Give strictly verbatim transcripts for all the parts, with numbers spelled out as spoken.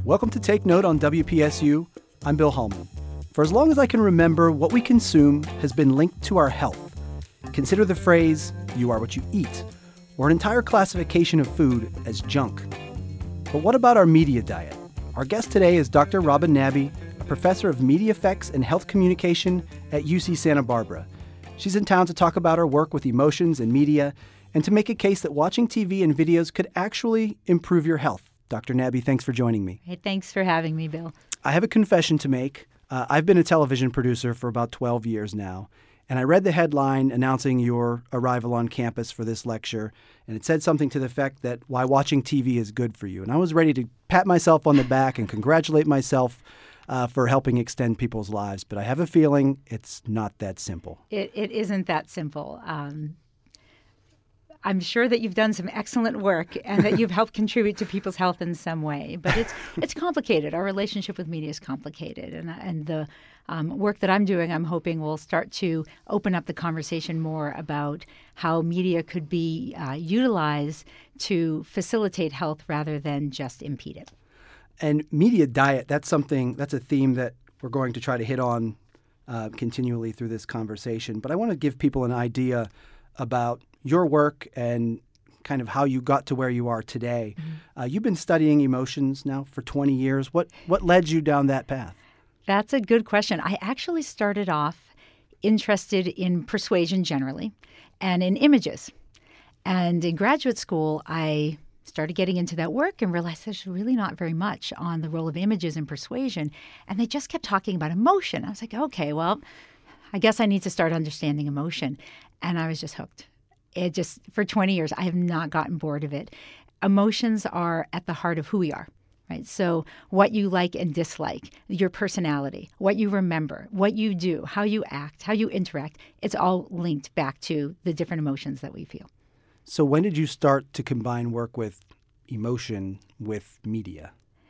Welcome to Take Note on W P S U. I'm Bill Hallman. For as long as I can remember, what we consume has been linked to our health. Consider the phrase, "you are what you eat," or an entire classification of food as junk. But what about our media diet? Our guest today is Doctor Robin Nabbee, a professor of media effects and health communication at U C Santa Barbara. She's in town to talk about her work with emotions and media and to make a case that watching T V and videos could actually improve your health. Doctor Nabbee, thanks for joining me. Hey, thanks for having me, Bill. I have a confession to make. Uh, I've been a television producer for about twelve years now, and I read the headline announcing your arrival on campus for this lecture, and it said something to the effect that why watching T V is good for you. And I was ready to pat myself on the back and congratulate myself uh, for helping extend people's lives, but I have a feeling it's not that simple. It, it isn't that simple. Um, I'm sure that you've done some excellent work and that you've helped contribute to people's health in some way, but it's it's complicated. Our relationship with media is complicated, and and the um, work that I'm doing, I'm hoping will start to open up the conversation more about how media could be uh, utilized to facilitate health rather than just impede it. And media diet, that's something, that's a theme that we're going to try to hit on uh, continually through this conversation. But I want to give people an idea about your work and kind of how you got to where you are today. Mm-hmm. Uh, you've been studying emotions now for twenty years. What what led you down that path? That's a good question. I actually started off interested in persuasion generally and in images. And in graduate school, I started getting into that work and realized there's really not very much on the role of images in persuasion. And they just kept talking about emotion. I was like, okay, well, I guess I need to start understanding emotion. And I was just hooked. It just, for twenty years, I have not gotten bored of it. Emotions are at the heart of who we are, right? So what you like and dislike, your personality, what you remember, what you do, how you act, how you interact, it's all linked back to the different emotions that we feel. So when did you start to combine work with emotion with media?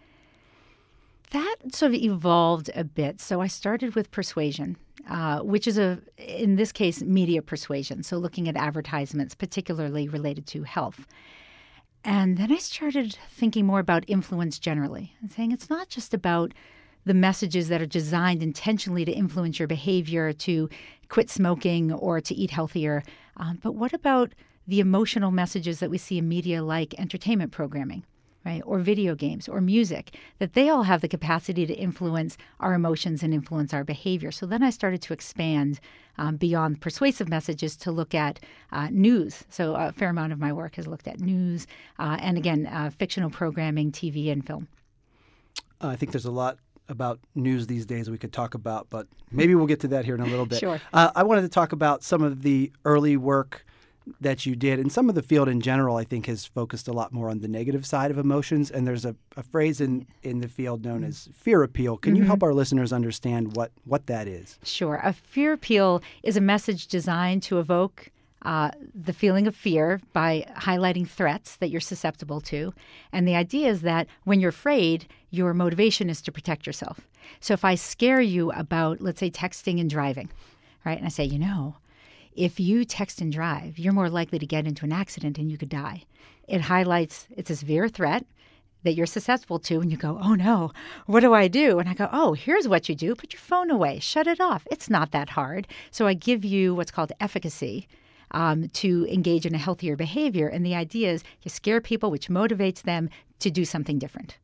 That sort of evolved a bit. So I started with persuasion, uh, which is, a, in this case, media persuasion. So looking at advertisements, particularly related to health. And then I started thinking more about influence generally and saying it's not just about the messages that are designed intentionally to influence your behavior, to quit smoking or to eat healthier. Um, but what about the emotional messages that we see in media like entertainment programming? Right, or video games, or music, that they all have the capacity to influence our emotions and influence our behavior. So then I started to expand um, beyond persuasive messages to look at uh, news. So a fair amount of my work has looked at news uh, and, again, uh, fictional programming, T V, and film. Uh, I think there's a lot about news these days we could talk about, but maybe we'll get to that here in a little bit. Sure. Uh, I wanted to talk about some of the early work that you did, and some of the field in general, I think, has focused a lot more on the negative side of emotions. And there's a, a phrase in, in the field known as fear appeal. Can mm-hmm. you help our listeners understand what, what that is? Sure. A fear appeal is a message designed to evoke uh, the feeling of fear by highlighting threats that you're susceptible to. And the idea is that when you're afraid, your motivation is to protect yourself. So if I scare you about, let's say, texting and driving, right? And I say, you know, if you text and drive, you're more likely to get into an accident and you could die. It highlights it's a severe threat that you're susceptible to, and you go, oh no, what do I do? And I go, oh, here's what you do. Put your phone away. Shut it off. It's not that hard. So I give you what's called efficacy um, to engage in a healthier behavior. And the idea is you scare people, which motivates them to do something different.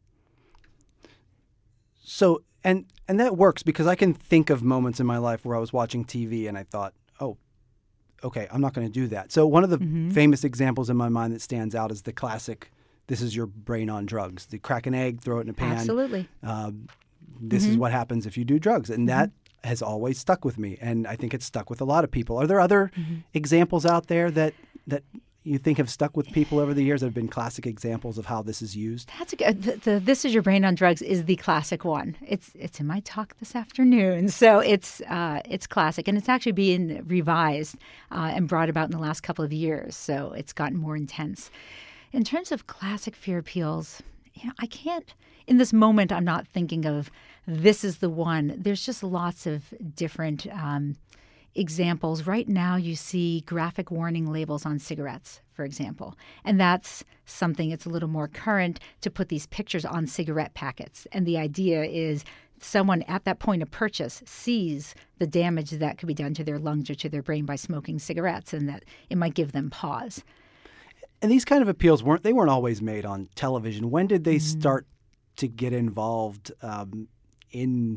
So, and and that works because I can think of moments in my life where I was watching T V and I thought, oh, okay, I'm not going to do that. So one of the mm-hmm. famous examples in my mind that stands out is the classic, this is your brain on drugs. The crack an egg, throw it in a pan. Absolutely. Um, this mm-hmm. is what happens if you do drugs. And mm-hmm. that has always stuck with me. And I think it's stuck with a lot of people. Are there other mm-hmm. examples out there that that you think have stuck with people over the years that have been classic examples of how this is used? That's a good. The, the This Is Your Brain on Drugs is the classic one. It's it's in my talk this afternoon, so it's uh, it's classic, and it's actually being revised uh, and brought about in the last couple of years. So it's gotten more intense. In terms of classic fear appeals, you know, I can't. In this moment, I'm not thinking of this is the one. There's just lots of different Um, examples, right now you see graphic warning labels on cigarettes, for example. And that's something that's a little more current, to put these pictures on cigarette packets. And the idea is someone at that point of purchase sees the damage that could be done to their lungs or to their brain by smoking cigarettes, and that it might give them pause. And these kind of appeals weren't they weren't always made on television. When did they mm-hmm. start to get involved um, in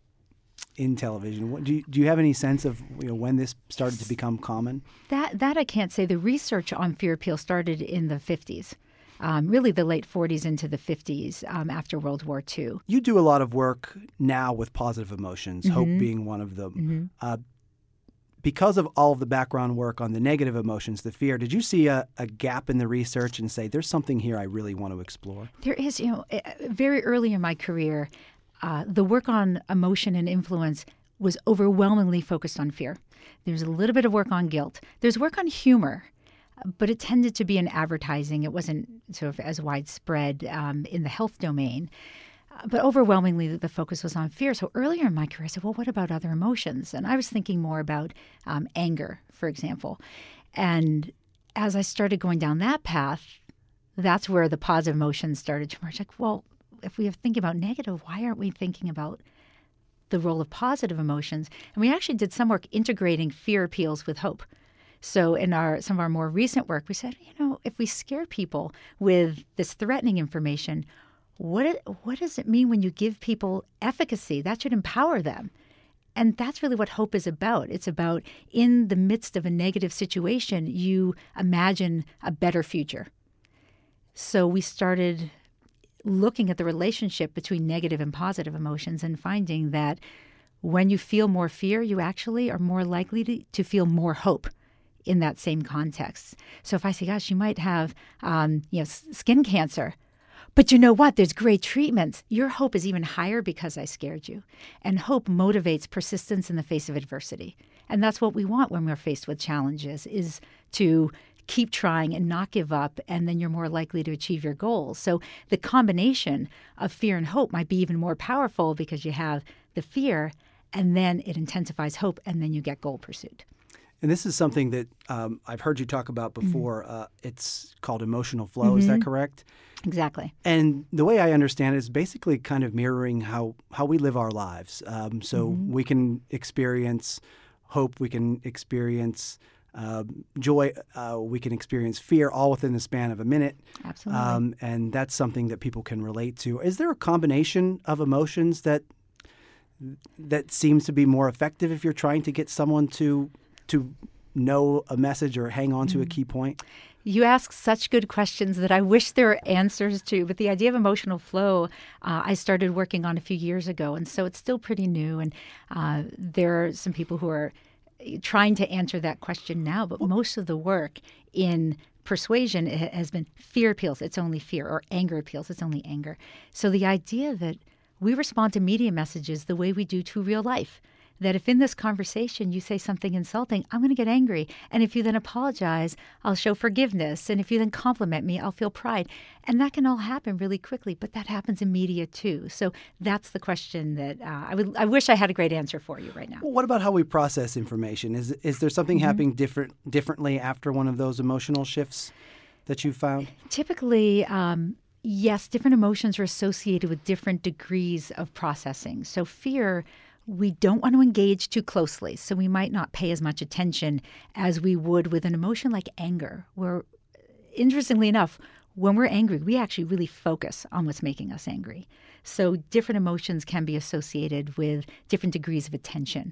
in television? What, do you, do you have any sense of you know when this started to become common? That that I can't say. The research on fear appeal started in the fifties. Um, really the late forties into the fifties, um, after World War Two. You do a lot of work now with positive emotions, mm-hmm. hope being one of them. Mm-hmm. Uh, because of all of the background work on the negative emotions, the fear, did you see a, a gap in the research and say, there's something here I really want to explore? There is. You know, very early in my career, uh, the work on emotion and influence was overwhelmingly focused on fear. There's a little bit of work on guilt. There's work on humor. But it tended to be in advertising. It wasn't sort of as widespread um, in the health domain. Uh, but overwhelmingly, the focus was on fear. So earlier in my career, I said, well, what about other emotions? And I was thinking more about um, anger, for example. And as I started going down that path, that's where the positive emotions started to emerge. Like, well, if we are thinking about negative, why aren't we thinking about the role of positive emotions? And we actually did some work integrating fear appeals with hope. So in our some of our more recent work, we said, you know, if we scare people with this threatening information, what it, what does it mean when you give people efficacy? That should empower them. And that's really what hope is about. It's about, in the midst of a negative situation, you imagine a better future. So we started looking at the relationship between negative and positive emotions and finding that when you feel more fear, you actually are more likely to, to feel more hope in that same context. So if I say, gosh, you might have um, you know, skin cancer, but you know what? There's great treatments. Your hope is even higher because I scared you. And hope motivates persistence in the face of adversity. And that's what we want when we're faced with challenges, is to keep trying and not give up, and then you're more likely to achieve your goals. So the combination of fear and hope might be even more powerful, because you have the fear, and then it intensifies hope, and then you get goal pursuit. And this is something that um, I've heard you talk about before. Mm-hmm. Uh, it's called emotional flow. Mm-hmm. Is that correct? Exactly. And the way I understand it is basically kind of mirroring how, how we live our lives. Um, so mm-hmm. we can experience hope, we can experience uh, joy, uh, we can experience fear, all within the span of a minute. Absolutely. Um, and that's something that people can relate to. Is there a combination of emotions that that seems to be more effective if you're trying to get someone to to know a message or hang on to a key point? You ask such good questions that I wish there were answers to. But the idea of emotional flow, uh, I started working on a few years ago. And so it's still pretty new. And uh, there are some people who are trying to answer that question now. But most of the work in persuasion has been fear appeals. It's only fear. Or anger appeals. It's only anger. So the idea that we respond to media messages the way we do to real life. That if in this conversation you say something insulting, I'm going to get angry. And if you then apologize, I'll show forgiveness. And if you then compliment me, I'll feel pride. And that can all happen really quickly, but that happens in media too. So that's the question that uh, I would. I wish I had a great answer for you right now. Well, what about how we process information? Is is there something mm-hmm. happening different differently after one of those emotional shifts that you found? Typically, um, yes, different emotions are associated with different degrees of processing. So fear, we don't want to engage too closely, so we might not pay as much attention as we would with an emotion like anger, where, interestingly enough, when we're angry, we actually really focus on what's making us angry. So different emotions can be associated with different degrees of attention.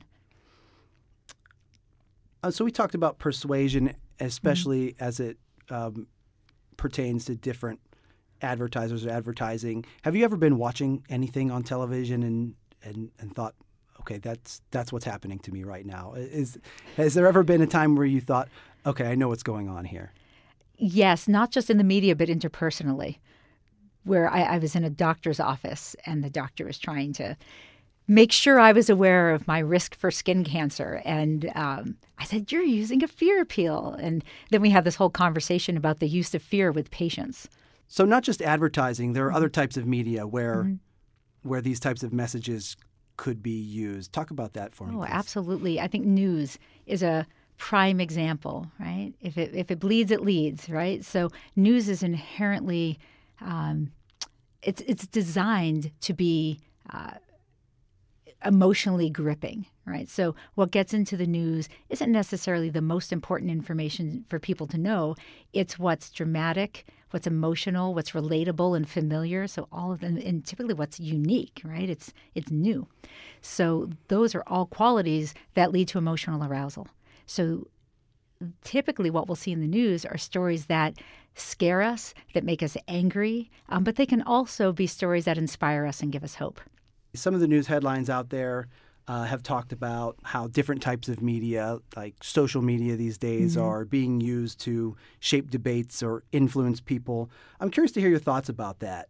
Uh, so we talked about persuasion, especially mm-hmm. as it um, pertains to different advertisers or advertising. Have you ever been watching anything on television and and, and thought, okay, that's that's what's happening to me right now? Is has there ever been a time where you thought, okay, I know what's going on here? Yes, not just in the media, but interpersonally, where I, I was in a doctor's office and the doctor was trying to make sure I was aware of my risk for skin cancer. And um, I said, you're using a fear appeal. And then we had this whole conversation about the use of fear with patients. So not just advertising, there are other types of media where mm-hmm. where these types of messages could be used. Talk about that for me, Oh, please. absolutely. I think news is a prime example, right? If it if it bleeds, it leads, right? So news is inherently um, it's it's designed to be uh, emotionally gripping, right? So what gets into the news isn't necessarily the most important information for people to know. It's what's dramatic, what's emotional, what's relatable and familiar. So all of them, and typically what's unique, right? It's it's new. So those are all qualities that lead to emotional arousal. So typically what we'll see in the news are stories that scare us, that make us angry, um, but they can also be stories that inspire us and give us hope. Some of the news headlines out there uh, have talked about how different types of media, like social media these days, Mm-hmm. are being used to shape debates or influence people. I'm curious to hear your thoughts about that.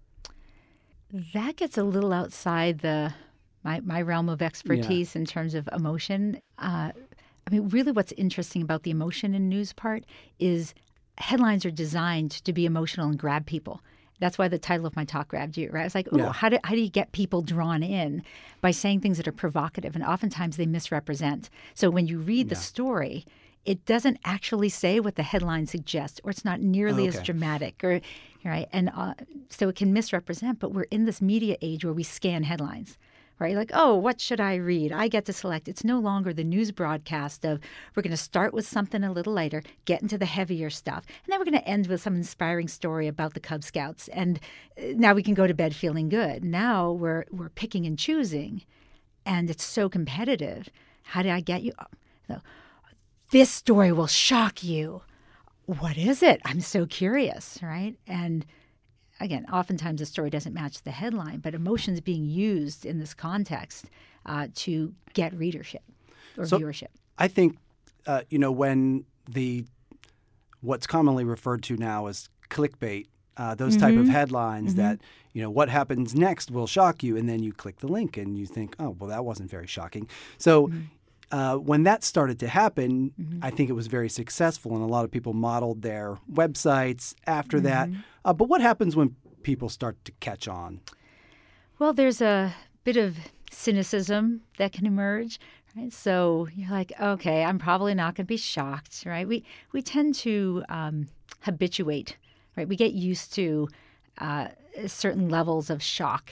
That gets a little outside the my, my realm of expertise in terms of emotion. Uh, I mean, really what's interesting about the emotion in news part is headlines are designed to be emotional and grab people. That's why the title of my talk grabbed you, right? It's like, oh, Yeah. how do how do you get people drawn in by saying things that are provocative? And oftentimes they misrepresent. So when you read the Yeah. story, it doesn't actually say what the headline suggests, or it's not nearly Oh, as okay. dramatic, or right. And uh, so it can misrepresent. But we're in this media age where we scan headlines. Right? Like, oh, what should I read? I get to select. It's no longer the news broadcast of we're going to start with something a little lighter, get into the heavier stuff, and then we're going to end with some inspiring story about the Cub Scouts. And uh, now we can go to bed feeling good. Now we're we're picking and choosing, and it's so competitive. How did I get you? Oh, this story will shock you. What is it? I'm so curious, right? And again, oftentimes the story doesn't match the headline, but emotions being used in this context uh, to get readership or So- viewership. I think, uh, you know, when the what's commonly referred to now as clickbait, uh, those type of headlines that, you know, what happens next will shock you, and then you click the link and you think, oh, well, that wasn't very shocking. So uh, when that started to happen, I think it was very successful, and a lot of people modeled their websites after that. Uh, but what happens when people start to catch on? Well, there's a bit of cynicism that can emerge, right? So you're like, okay, I'm probably not going to be shocked, right? We we tend to um, habituate, right? We get used to uh, certain levels of shock.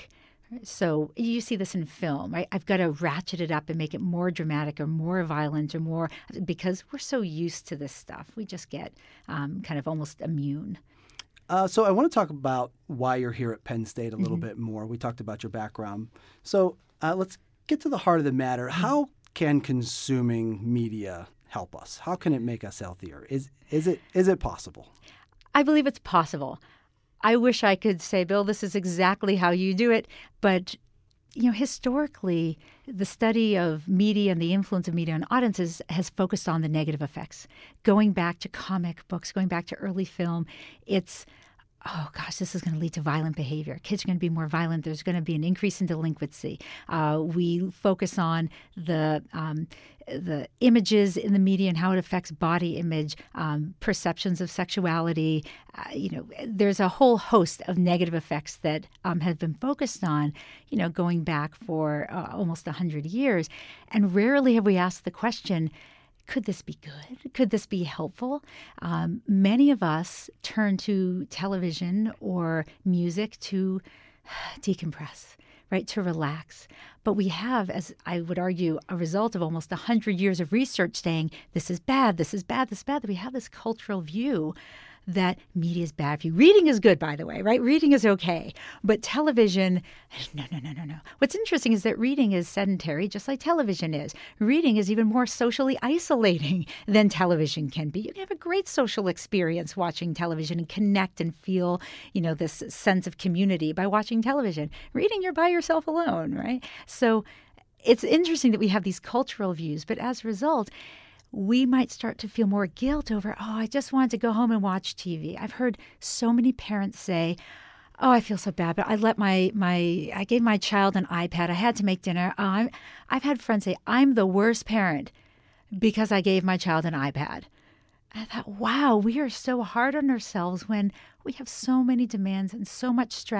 So you see this in film, right? I've got to ratchet it up and make it more dramatic or more violent or more, because we're so used to this stuff. We just get um, kind of almost immune. Uh, so I want to talk about why you're here at Penn State a little bit more. We talked about your background. So uh, let's get to the heart of the matter. How can consuming media help us? How can it make us healthier? Is is it is it possible? I believe it's possible. I wish I could say, Bill, this is exactly how you do it. But, you know, historically, the study of media and the influence of media on audiences has focused on the negative effects. Going back to comic books, going back to early film, it's, oh gosh, this is going to lead to violent behavior. Kids are going to be more violent. There's going to be an increase in delinquency. Uh, we focus on the um, the images in the media and how it affects body image, um, perceptions of sexuality. Uh, you know, there's a whole host of negative effects that um, have been focused on, you know, going back for uh, almost one hundred years. And rarely have we asked the question, could this be good? Could this be helpful? Um, many of us turn to television or music to decompress, right, to relax. But we have, as I would argue, a result of almost one hundred years of research saying this is bad, this is bad, this is bad, that we have this cultural view that media is bad for you. Reading is good, by the way, right? Reading is okay. But television, no, no, no, no, no. What's interesting is that reading is sedentary, just like television is. Reading is even more socially isolating than television can be. You can have a great social experience watching television and connect and feel, you know, this sense of community by watching television. Reading, you're by yourself alone, right? So it's interesting that we have these cultural views, but as a result, we might start to feel more guilt over, oh, I just wanted to go home and watch T V. I've heard so many parents say, oh, I feel so bad, but I let my, my I gave my child an iPad. I had to make dinner. Oh, I'm, I've had friends say, I'm the worst parent because I gave my child an iPad. I thought, wow, we are so hard on ourselves when we have so many demands and so much stress,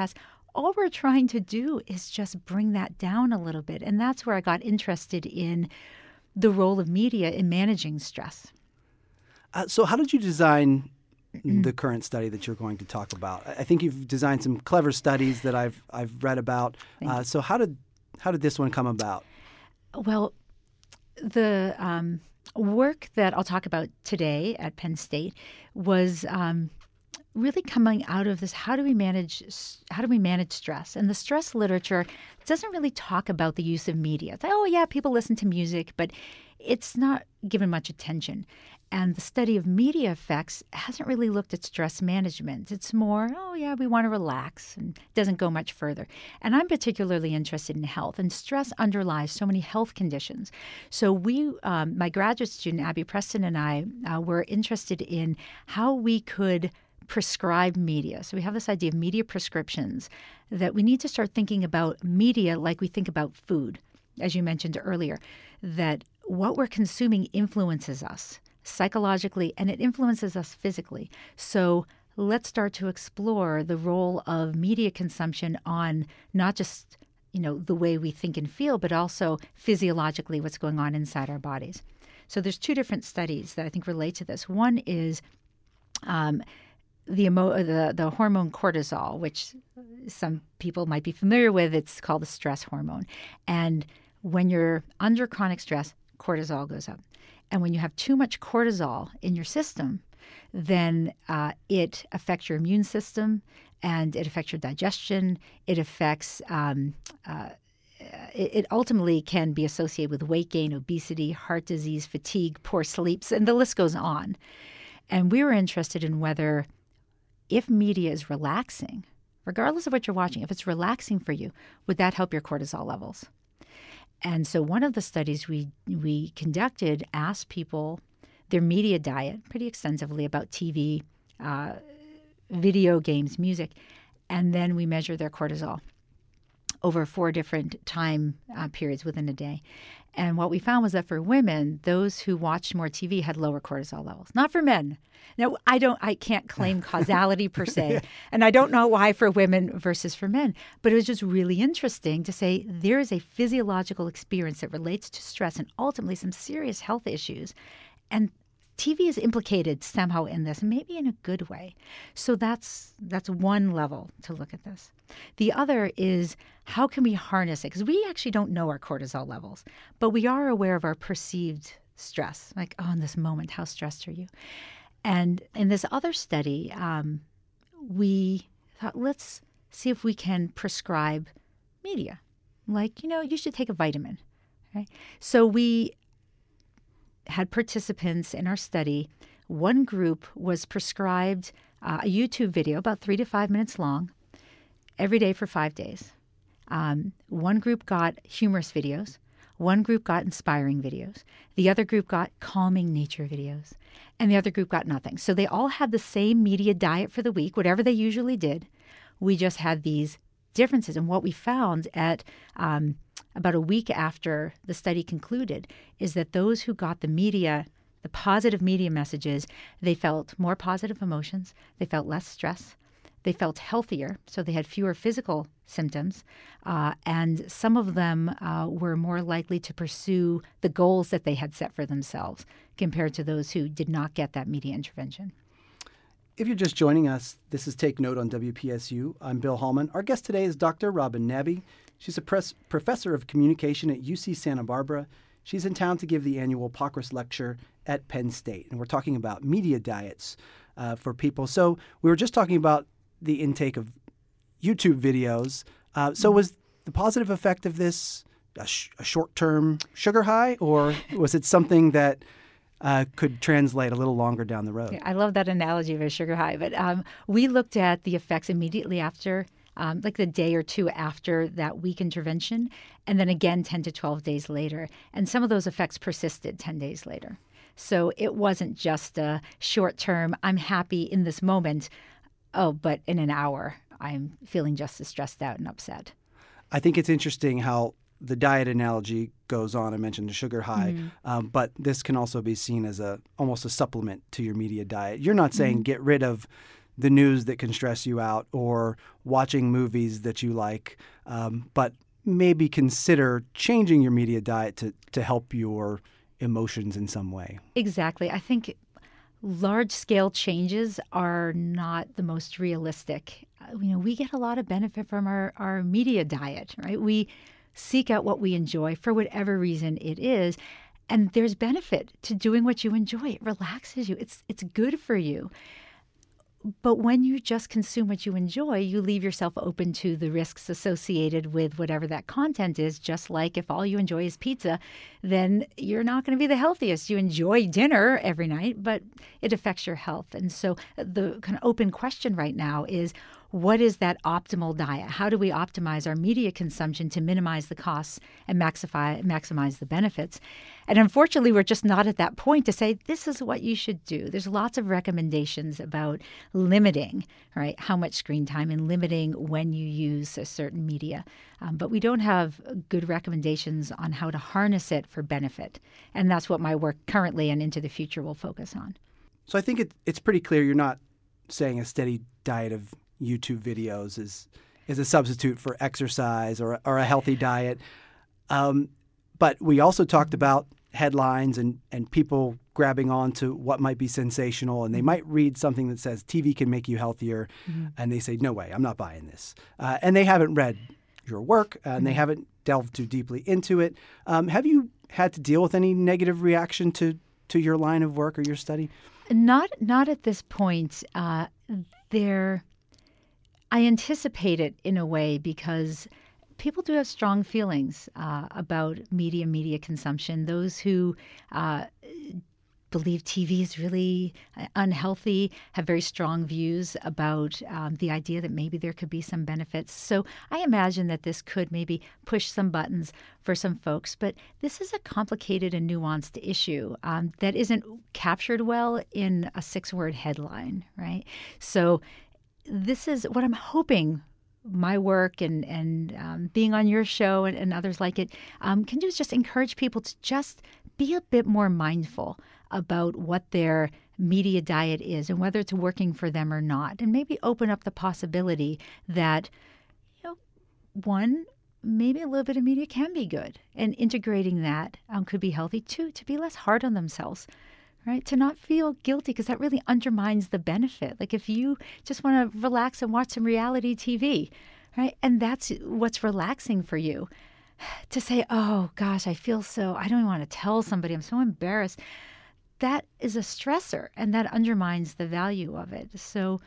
all we're trying to do is just bring that down a little bit. And that's where I got interested in the role of media in managing stress. Uh, so how did you design the current study that you're going to talk about? I think you've designed some clever studies that I've I've read about. Uh, so how did how did this one come about? Well, the um, work that I'll talk about today at Penn State was um, really coming out of this: how do we manage how do we manage stress? And the stress literature doesn't really talk about the use of media. It's like, oh yeah, people listen to music, but it's not given much attention. And the study of media effects hasn't really looked at stress management. It's more, oh, yeah, we want to relax, and doesn't go much further. And I'm particularly interested in health, and stress underlies so many health conditions. So we, um, my graduate student, Abby Preston, and I uh, were interested in how we could prescribe media. So we have this idea of media prescriptions, that we need to start thinking about media like we think about food, as you mentioned earlier, that what we're consuming influences us psychologically, and it influences us physically. So let's start to explore the role of media consumption on not just, you know, the way we think and feel, but also physiologically what's going on inside our bodies. So there's two different studies that I think relate to this. One is um, the, emo- the the hormone cortisol, which some people might be familiar with. It's called the stress hormone. And when you're under chronic stress, cortisol goes up. And when you have too much cortisol in your system, then uh, it affects your immune system, and it affects your digestion. It affects, um, uh, it, it ultimately can be associated with weight gain, obesity, heart disease, fatigue, poor sleeps, and the list goes on. And we were interested in whether, if media is relaxing, regardless of what you're watching, if it's relaxing for you, would that help your cortisol levels? And so one of the studies we we conducted asked people their media diet pretty extensively about T V, uh, video games, music, and then we measured their cortisol over four different time uh, periods within a day. And what we found was that for women, those who watched more T V had lower cortisol levels. Not for men. Now, I don't, I can't claim causality per se, and I don't know why for women versus for men. But it was just really interesting to say there is a physiological experience that relates to stress and ultimately some serious health issues, and T V is implicated somehow in this, maybe in a good way. So that's that's one level to look at this. The other is, how can we harness it? Because we actually don't know our cortisol levels, but we are aware of our perceived stress. Like, oh, in this moment, how stressed are you? And in this other study, um, we thought, let's see if we can prescribe media. Like, you know, you should take a vitamin, right? So we had participants in our study. One group was prescribed uh, a YouTube video, about three to five minutes long, every day for five days. Um, one group got humorous videos. One group got inspiring videos. The other group got calming nature videos. And the other group got nothing. So they all had the same media diet for the week, whatever they usually did. We just had these differences. And what we found at um, about a week after the study concluded is that those who got the media, the positive media messages, they felt more positive emotions. They felt less stress. They felt healthier, so they had fewer physical symptoms, uh, and some of them uh, were more likely to pursue the goals that they had set for themselves compared to those who did not get that media intervention. If you're just joining us, this is Take Note on W P S U. I'm Bill Hallman. Our guest today is Doctor Robin Nabbie. She's a pres- professor of communication at U C Santa Barbara. She's in town to give the annual Pockris Lecture at Penn State, and we're talking about media diets uh, for people. So we were just talking about the intake of YouTube videos. Uh, so was the positive effect of this a, sh- a short-term sugar high, or was it something that uh, could translate a little longer down the road? Yeah, I love that analogy of a sugar high. But um, we looked at the effects immediately after, um, like the day or two after that week intervention, and then again ten to twelve days later. And some of those effects persisted ten days later. So it wasn't just a short-term, I'm happy in this moment, oh, but in an hour, I'm feeling just as stressed out and upset. I think it's interesting how the diet analogy goes on. I mentioned the sugar high, mm-hmm. um, but this can also be seen as a almost a supplement to your media diet. You're not saying mm-hmm. get rid of the news that can stress you out or watching movies that you like, um, but maybe consider changing your media diet to, to help your emotions in some way. Exactly. I think large-scale changes are not the most realistic. Uh, You know, we get a lot of benefit from our, our media diet, right? We seek out what we enjoy for whatever reason it is. And there's benefit to doing what you enjoy. It relaxes you. It's it's good for you. But when you just consume what you enjoy, you leave yourself open to the risks associated with whatever that content is. Just like if all you enjoy is pizza, then you're not going to be the healthiest. You enjoy dinner every night, but it affects your health. And so the kind of open question right now is, what is that optimal diet? How do we optimize our media consumption to minimize the costs and maxify, maximize the benefits? And unfortunately, we're just not at that point to say, this is what you should do. There's lots of recommendations about limiting, right, how much screen time and limiting when you use a certain media. Um, but we don't have good recommendations on how to harness it for benefit. And that's what my work currently and into the future will focus on. So I think it, it's pretty clear you're not saying a steady diet of YouTube videos is is a substitute for exercise or, or a healthy diet. Um, but we also talked about headlines and, and people grabbing on to what might be sensational, and they might read something that says T V can make you healthier, mm-hmm. and they say, no way, I'm not buying this. Uh, and they haven't read your work, and mm-hmm. they haven't delved too deeply into it. Um, have you had to deal with any negative reaction to, to your line of work or your study? Not, not at this point. Uh, there... I anticipate it in a way because people do have strong feelings uh, about media, media consumption. Those who uh, believe T V is really unhealthy have very strong views about um, the idea that maybe there could be some benefits. So I imagine that this could maybe push some buttons for some folks. But this is a complicated and nuanced issue um, that isn't captured well in a six-word headline, right? So this is what I'm hoping my work and, and um, being on your show and, and others like it um, can do is just encourage people to just be a bit more mindful about what their media diet is and whether it's working for them or not. And maybe open up the possibility that, you know, one, maybe a little bit of media can be good. And integrating that um, could be healthy. Two, to be less hard on themselves. Right? To not feel guilty, because that really undermines the benefit. Like if you just want to relax and watch some reality T V, right? And that's what's relaxing for you. To say, oh gosh, I feel so, I don't even want to tell somebody, I'm so embarrassed. That is a stressor, and that undermines the value of it. So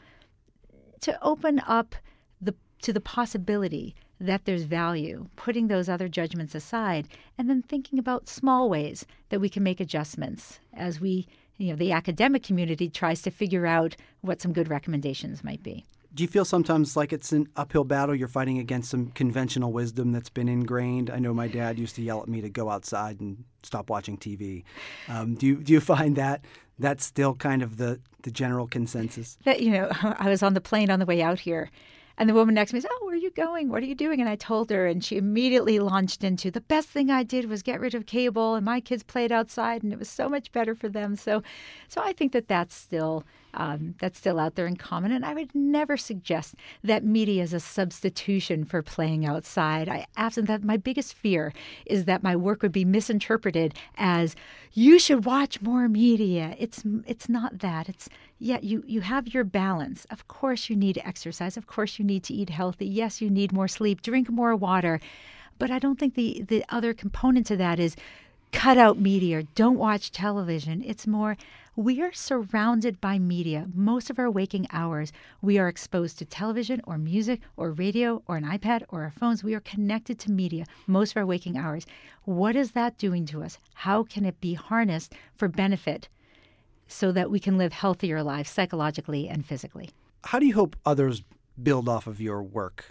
to open up the to the possibility that there's value, putting those other judgments aside, and then thinking about small ways that we can make adjustments as we, you know, the academic community tries to figure out what some good recommendations might be. Do you feel sometimes like it's an uphill battle? You're fighting against some conventional wisdom that's been ingrained. I know my dad used to yell at me to go outside and stop watching T V. Um, do you do you find that that's still kind of the, the general consensus? That, you know, I was on the plane on the way out here, and the woman next to me said, oh, where are you going? What are you doing? And I told her, and she immediately launched into, the best thing I did was get rid of cable, and my kids played outside, and it was so much better for them. So so I think that that's still, um, that's still out there in common. And I would never suggest that media is a substitution for playing outside. I absent that, my biggest fear is that my work would be misinterpreted as, you should watch more media. It's it's not that. It's, yeah, you, you have your balance. Of course you need exercise. Of course you need to eat healthy. Yes, you need more sleep, drink more water. But I don't think the, the other component to that is cut out media, don't watch television. It's more, we are surrounded by media. Most of our waking hours, we are exposed to television or music or radio or an iPad or our phones. We are connected to media most of our waking hours. What is that doing to us? How can it be harnessed for benefit so that we can live healthier lives psychologically and physically? How do you hope others build off of your work?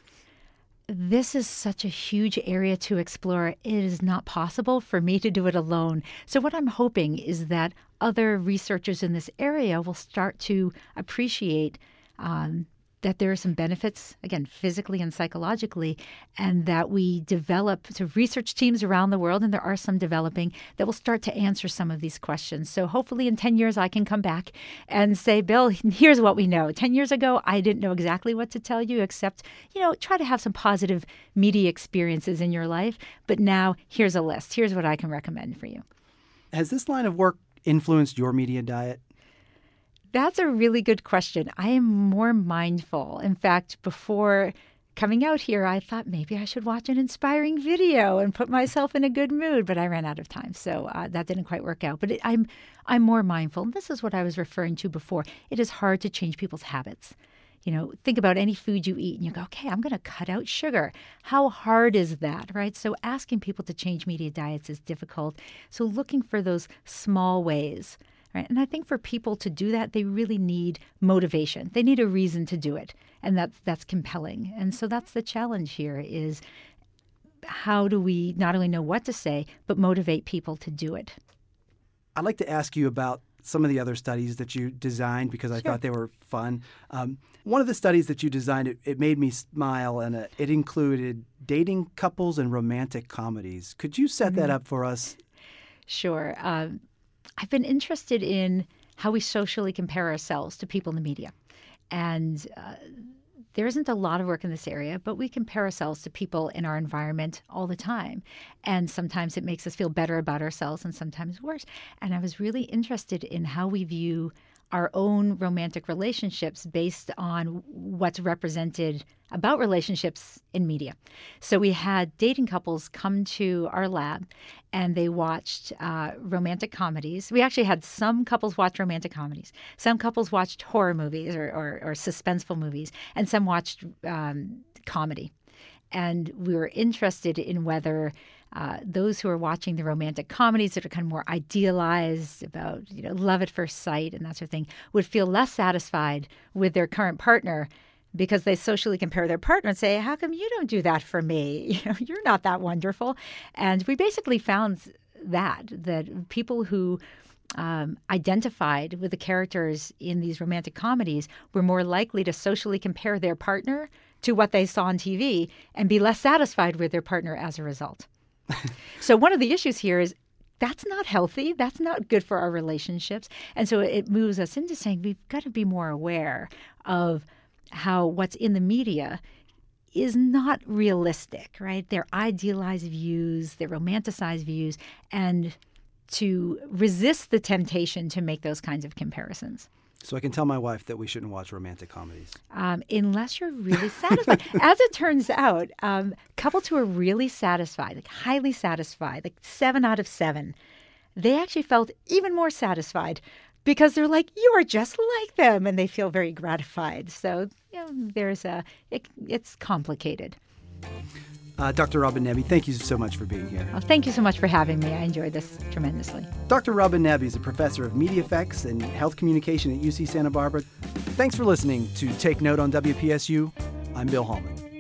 This is such a huge area to explore. It is not possible for me to do it alone. So what I'm hoping is that other researchers in this area will start to appreciate um, that there are some benefits, again, physically and psychologically, and that we develop so research teams around the world, and there are some developing, that will start to answer some of these questions. So hopefully in ten years, I can come back and say, Bill, here's what we know. ten years ago, I didn't know exactly what to tell you, except, you know, try to have some positive media experiences in your life. But now here's a list. Here's what I can recommend for you. Has this line of work influenced your media diet? That's a really good question. I am more mindful. In fact, before coming out here, I thought maybe I should watch an inspiring video and put myself in a good mood, but I ran out of time, so uh, that didn't quite work out. But it, I'm I'm more mindful. And this is what I was referring to before. It is hard to change people's habits. You know, think about any food you eat and you go, okay, I'm going to cut out sugar. How hard is that, right? So asking people to change media diets is difficult. So looking for those small ways. Right? And I think for people to do that, they really need motivation. They need a reason to do it. And that's, that's compelling. And so that's the challenge here is how do we not only know what to say, but motivate people to do it? I'd like to ask you about some of the other studies that you designed because I Sure. thought they were fun. Um, one of the studies that you designed, it, it made me smile, and uh, it included dating couples and romantic comedies. Could you set that up for us? Sure. Um, I've been interested in how we socially compare ourselves to people in the media. And uh, there isn't a lot of work in this area, but we compare ourselves to people in our environment all the time. And sometimes it makes us feel better about ourselves and sometimes worse. And I was really interested in how we view our own romantic relationships based on what's represented about relationships in media. So we had dating couples come to our lab and they watched uh, romantic comedies. We actually had some couples watch romantic comedies. Some couples watched horror movies or, or, or suspenseful movies, and some watched um, comedy. And we were interested in whether uh, those who are watching the romantic comedies that are kind of more idealized about, you know, love at first sight and that sort of thing would feel less satisfied with their current partner because they socially compare their partner and say, how come you don't do that for me? You know, you're not that wonderful. And we basically found that, that people who Um, identified with the characters in these romantic comedies were more likely to socially compare their partner to what they saw on T V and be less satisfied with their partner as a result. So one of the issues here is that's not healthy. That's not good for our relationships. And so it moves us into saying we've got to be more aware of how what's in the media is not realistic, right? They're idealized views, they're romanticized views, and to resist the temptation to make those kinds of comparisons. So I can tell my wife that we shouldn't watch romantic comedies. Um, unless you're really satisfied. As it turns out, um, couples who are really satisfied, like highly satisfied, like seven out of seven, they actually felt even more satisfied because they're like, you are just like them, and they feel very gratified. So, you know, there's a, it, it's complicated. Uh, Doctor Robin Nebbe, thank you so much for being here. Well, thank you so much for having me. I enjoyed this tremendously. Doctor Robin Nebbe is a professor of media effects and health communication at U C Santa Barbara. Thanks for listening to Take Note on W P S U. I'm Bill Hallman.